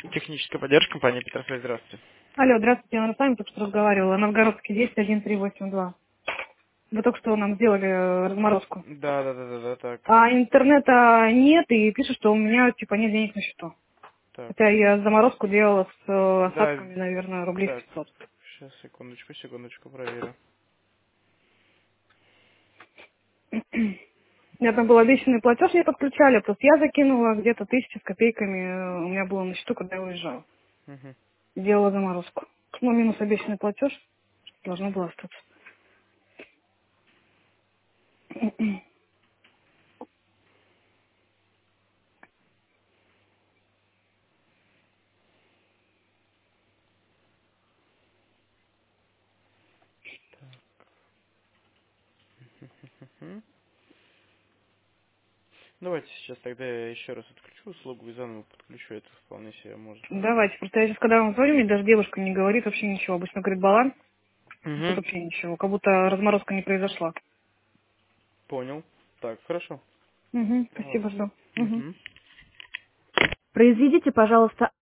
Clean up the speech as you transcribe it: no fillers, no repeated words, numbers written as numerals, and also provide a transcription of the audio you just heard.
Техническая поддержка компании Петрофей, здравствуйте. Алло, здравствуйте, я с вами только что разговаривала. Новгородский 101382. Вы только что нам сделали разморозку. Да, так. А интернета нет, и пишут, что у меня типа нет денег на счету. Так. Хотя я заморозку делала с Да, осадками, наверное, рублей с так. 500. Сейчас, секундочку, проверю. У меня там был обещанный платеж, мне подключали, просто я закинула где-то 1000 с копейками, у меня было на счету, когда я уезжала. Мгм. Делала заморозку. Ну, минус обещанный платеж, должно было остаться. Мгм. Давайте сейчас тогда я еще раз отключу услугу и заново подключу. Это вполне себе может. Давайте, просто я сейчас, когда вам звоню, мне даже девушка не говорит вообще ничего. Обычно говорит баланс. А тут Угу. вообще ничего, как будто разморозка не произошла. Понял. Так, хорошо. Угу, Вот. спасибо, жду. Угу. Угу. Произведите, пожалуйста,